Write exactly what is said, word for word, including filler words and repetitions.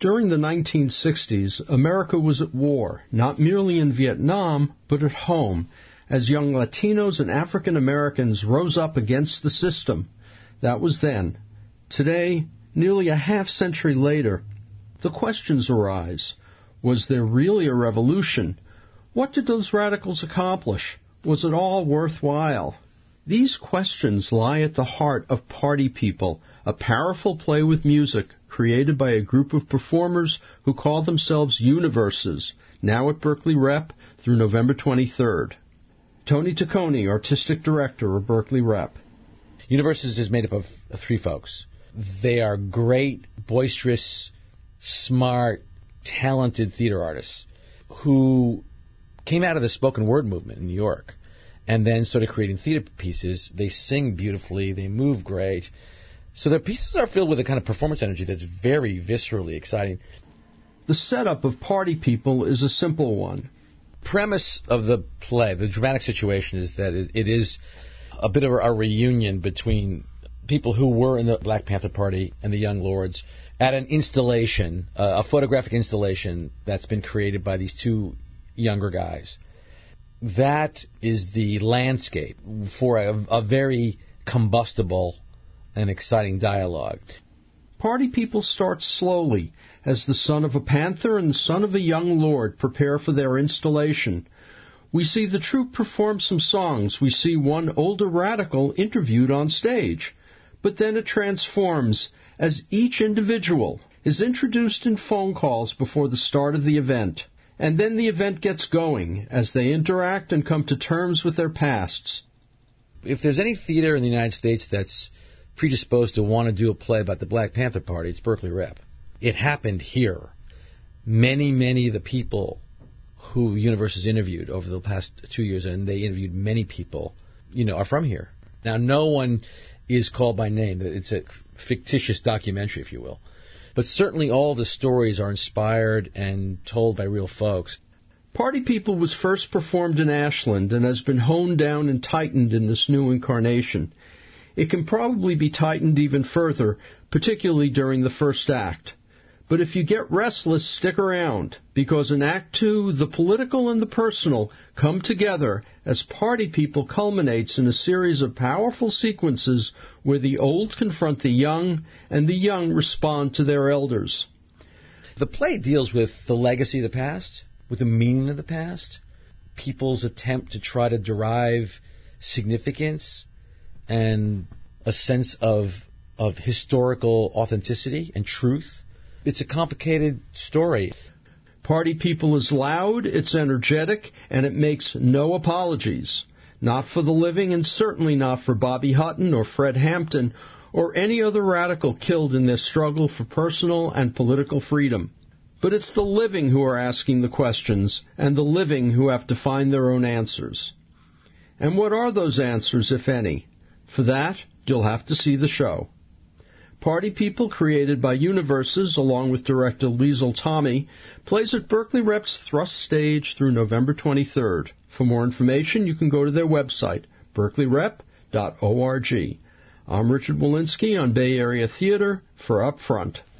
During the nineteen sixties, America was at war, not merely in Vietnam, but at home, as young Latinos and African Americans rose up against the system. That was then. Today, nearly a half century later, the questions arise. Was there really a revolution? What did those radicals accomplish? Was it all worthwhile? These questions lie at the heart of Party People, a powerful play with music created by a group of performers who call themselves Universes, now at Berkeley Rep through November twenty-third. Tony Taccone, Artistic Director of Berkeley Rep. Universes is made up of three folks. They are great, boisterous, smart, talented theater artists who came out of the spoken word movement in New York and then started creating theater pieces. They sing beautifully. They move great. So their pieces are filled with a kind of performance energy that's very viscerally exciting. The setup of Party People is a simple one. Premise of the play, the dramatic situation, is that it, it is a bit of a reunion between people who were in the Black Panther Party and the Young Lords at an installation, uh, a photographic installation that's been created by these two younger guys. That is the landscape for a, a very combustible and exciting dialogue. Party People starts slowly as the son of a panther and the son of a young lord prepare for their installation. We see the troupe perform some songs. We see one older radical interviewed on stage. But then it transforms as each individual is introduced in phone calls before the start of the event. And then the event gets going as they interact and come to terms with their pasts. If there's any theater in the United States that's predisposed to want to do a play about the Black Panther Party, it's Berkeley Rep. It happened here. Many, many of the people who Universes interviewed over the past two years, and they interviewed many people, you know, are from here. Now, no one is called by name. It's a fictitious documentary, if you will. But certainly all the stories are inspired and told by real folks. Party People was first performed in Ashland and has been honed down and tightened in this new incarnation. It can probably be tightened even further, particularly during the first act. But if you get restless, stick around, because in Act Two, the political and the personal come together as Party People culminates in a series of powerful sequences where the old confront the young and the young respond to their elders. The play deals with the legacy of the past, with the meaning of the past, people's attempt to try to derive significance and a sense of of historical authenticity and truth. It's a complicated story. Party People is loud, it's energetic, and it makes no apologies. Not for the living, and certainly not for Bobby Hutton or Fred Hampton or any other radical killed in their struggle for personal and political freedom. But it's the living who are asking the questions, and the living who have to find their own answers. And what are those answers, if any? For that, you'll have to see the show. Party People, created by Universes, along with director Liesl Tommy, plays at Berkeley Rep's Thrust Stage through November twenty-third. For more information, you can go to their website, berkeley rep dot org. I'm Richard Walensky on Bay Area Theater for Up Front.